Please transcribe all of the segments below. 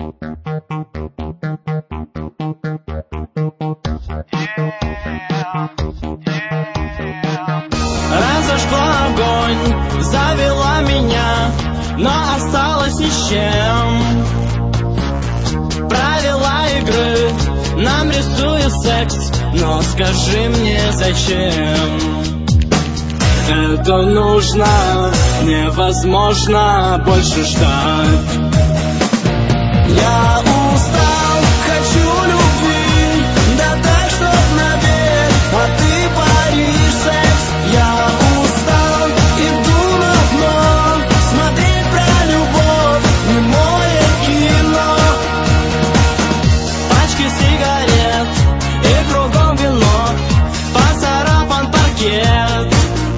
Разожгла огонь, завела меня, но осталась ни с чем. Правила игры нам рисует секс, но скажи мне, зачем? Это нужно, невозможно больше ждать. Я устал, хочу любви, да так, чтоб навек, а ты паришь секс. Я устал, иду на дно, смотреть про любовь, немое кино. Пачки сигарет и кругом вино, поцарапан паркет.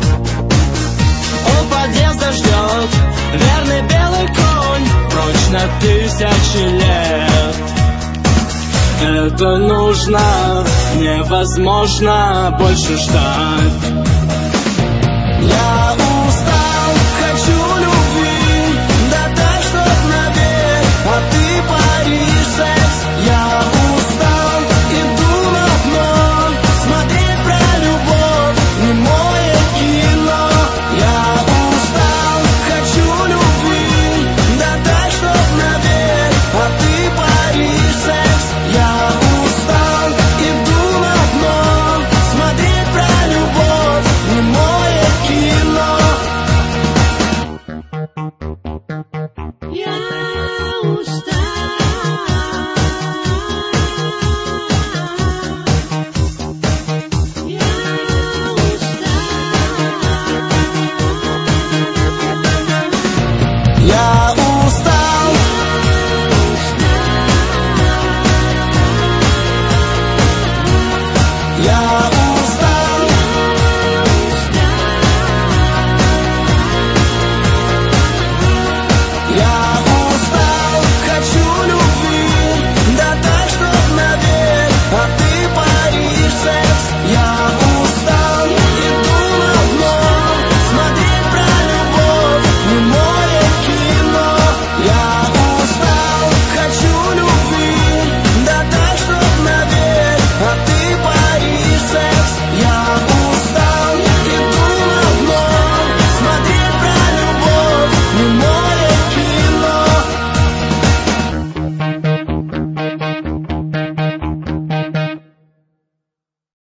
У подъезда ждет верный белый конь, прочь на 1000 лет. Это нужно, невозможно больше ждать. Я